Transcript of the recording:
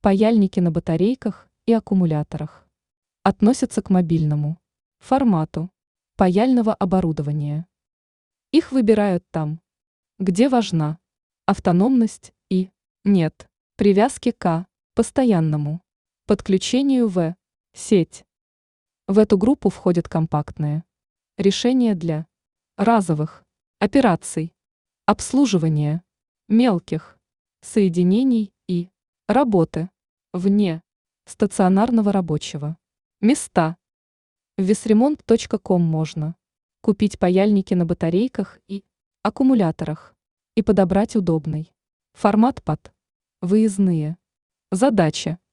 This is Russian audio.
Паяльники на батарейках и аккумуляторах. Относятся к мобильному формату паяльного оборудования. Их выбирают там, где важна автономность и нет привязки к постоянному подключению в сеть. В эту группу входят компактные решения для разовых операций, обслуживания мелких соединений и работы вне стационарного рабочего места. В весремонт.ком можно купить паяльники на батарейках и аккумуляторах и подобрать удобный формат под выездные задачи.